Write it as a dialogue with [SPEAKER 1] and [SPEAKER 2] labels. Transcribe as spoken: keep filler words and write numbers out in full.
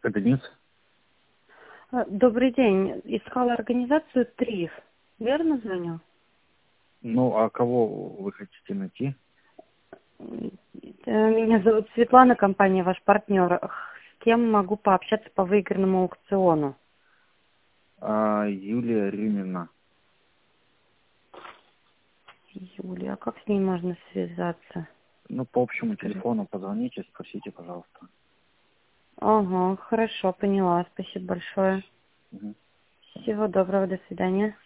[SPEAKER 1] Это Денис?
[SPEAKER 2] А, Добрый день. Искала организацию ТРИФ. Верно звоню?
[SPEAKER 1] Ну, а кого вы хотите найти?
[SPEAKER 2] М, э, Меня зовут Светлана, компания ваш партнер. Х, С кем могу пообщаться по выигранному аукциону?
[SPEAKER 1] А, Юлия Рюмина.
[SPEAKER 2] Юлия, а как с ней можно связаться?
[SPEAKER 1] Ну, по общему
[SPEAKER 2] Скажи.
[SPEAKER 1] телефону позвоните, спросите, пожалуйста.
[SPEAKER 2] Ага, хорошо, поняла. Спасибо большое.
[SPEAKER 1] Мгм.
[SPEAKER 2] Всего доброго, до свидания.